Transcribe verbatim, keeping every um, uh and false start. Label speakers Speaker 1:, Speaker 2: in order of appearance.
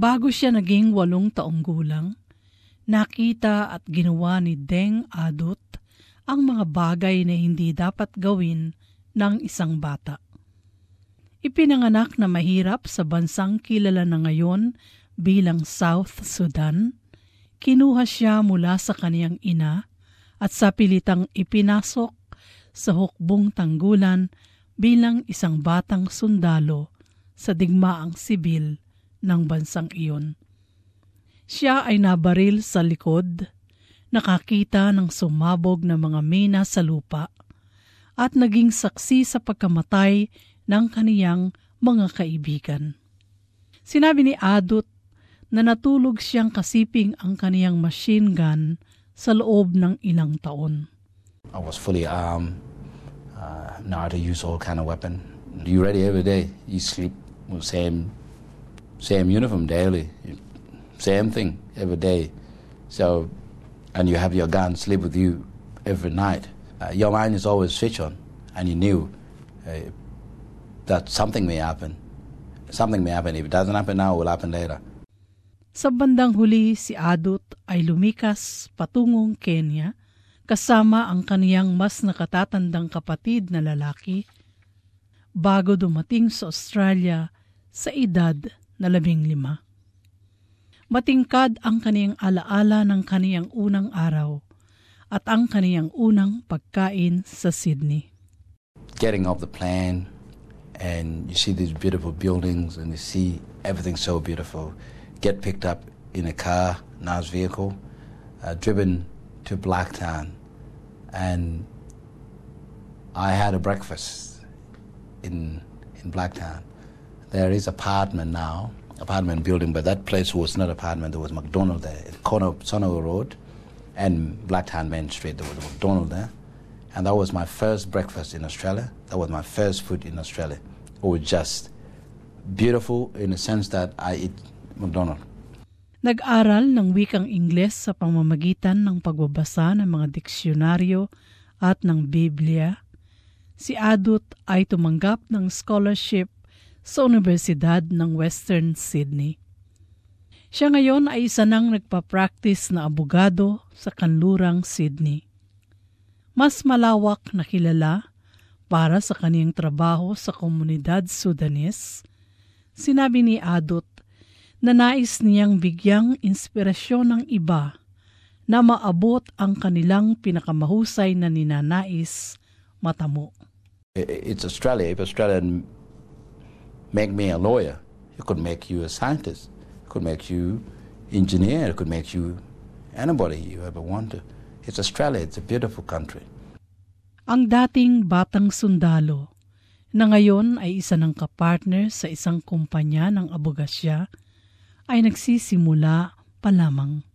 Speaker 1: Bago siya naging walong taong gulang, nakita at ginawa ni Deng Adut ang mga bagay na hindi dapat gawin ng isang bata. Ipinanganak na mahirap sa bansang kilala na ngayon bilang South Sudan, kinuha siya mula sa kaniyang ina at sa pilitang ipinasok sa hukbong tanggulan bilang isang batang sundalo sa digmaang sibil ng bansang iyon. Siya ay nabaril sa likod, nakakita ng sumabog na mga mina sa lupa, at naging saksi sa pagkamatay ng kaniyang mga kaibigan. Sinabi ni Adut na natulog siyang kasiping ang kaniyang machine gun sa loob ng ilang taon.
Speaker 2: I was fully armed, uh, know how to use all kind of weapon. You ready every day. You sleep with same same uniform daily, same thing every day. So, and you have your gun sleep with you every night. Uh, your mind is always switched on, and you knew uh, that something may happen. Something may happen. If it doesn't happen now, it will happen later.
Speaker 1: Sa bandang huli, si Adut ay lumikas patungong Kenya kasama ang kaniyang mas nakatatandang kapatid na lalaki bago dumating sa Australia sa edad na labing lima. Matingkad ang kaniyang alaala ng kaniyang unang araw at ang kaniyang unang pagkain sa Sydney.
Speaker 2: Getting off the plane and you see these beautiful buildings and you see everything so beautiful. Get picked up in a car, nice vehicle, uh, driven to Blacktown, and I had a breakfast in in Blacktown. There is apartment now, apartment building, but that place was not apartment. There was McDonald's there, at the corner of Sonogo Road and Blacktown Main Street. There was a McDonald's there, and that was my first breakfast in Australia. That was my first food in Australia. It was just beautiful in the sense that I eat McDonald's.
Speaker 1: Nag-aral ng wikang Ingles sa pamamagitan ng pagbabasa ng mga diksyonaryo at ng Biblia. Si Adut ay tumanggap ng scholarship sa Universidad ng Western Sydney. Siya ngayon ay isa nang nagpa-practice na abogado sa kanlurang Sydney. Mas malawak na kilala para sa kaniyang trabaho sa komunidad Sudanese, sinabi ni Adut na nais niyang bigyang inspirasyon ng iba na maabot ang kanilang pinakamahusay na ninanais matamo.
Speaker 2: It's Australia. If Australia make me a lawyer, it could make you a scientist, it could make you engineer, it could make you anybody you ever want to. It's Australia. It's a beautiful country.
Speaker 1: Ang dating batang sundalo na ngayon ay isa ng kapartner sa isang kumpanya ng abogasya ay nagsisimula pa lamang.